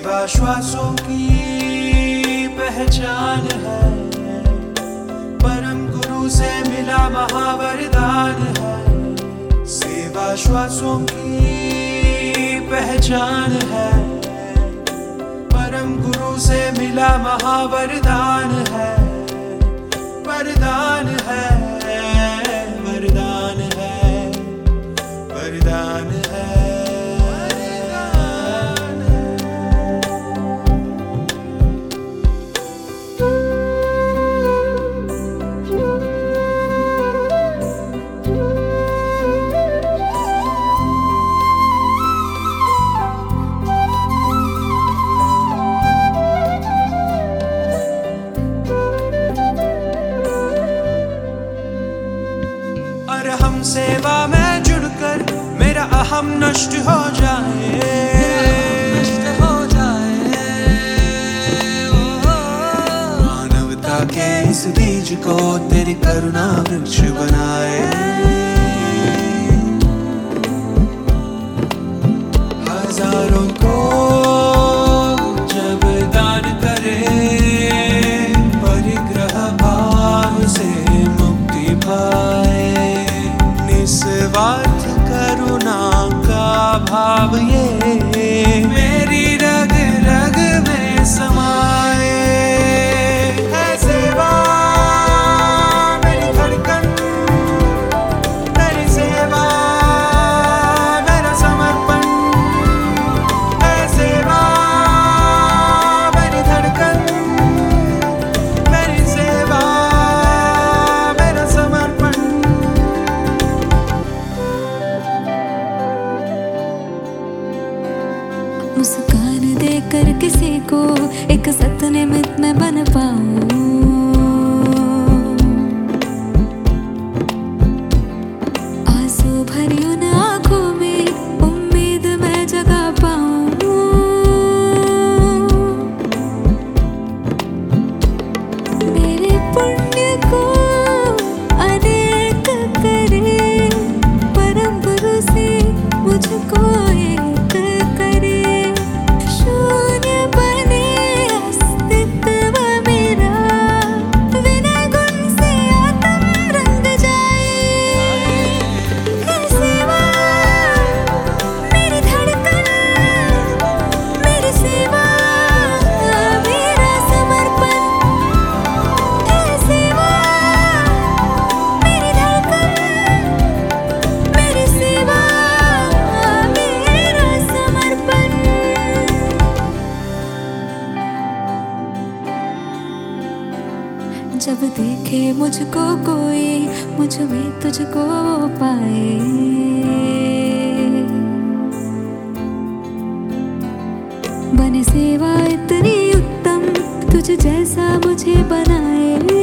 सेवा श्वासों की पहचान है, परम गुरु से मिला महावरदान है। सेवा श्वासों की पहचान है, परम गुरु से मिला महावरदान है। वरदान है, वरदान है, वरदान है। हम सेवा में जुड़कर मेरा अहम नष्ट हो जाए, मानवता के इस बीज को तेरी करुणा वृक्ष बनाए। हजारों को जब दान करे, परिग्रह भाव से मुक्ति पाए। निस्वार्थ करुणा का भाव ये मेरी रग रग में समाए। है सेवा मेरी धड़कन, तेरी सेवा मेरा समर्पण। है सेवा मेरी धड़कन, मेरी सेवा मेरा समर्पण। मुस्कान देकर किसी को एक सतनिमित मैं बन पाऊं, आंसू भरी उन आंखों में उम्मीद मैं जगा पाऊं। मेरे पुण्य को अनेक करे, परम गुरु से मुझको एक करे। शून्य बने अस्तित्व मेरा, विनय गुण से आत्म रंग जाए। है सेवा मेरी धड़कन, मेरी सेवा मेरा समर्पण। है सेवा मेरी धड़कन, मेरी सेवा मेरा समर्पण। जब देखे मुझको कोई, मुझ में तुझको पाए। बने सेवा इतनी उत्तम, तुझ जैसा मुझे बनाए।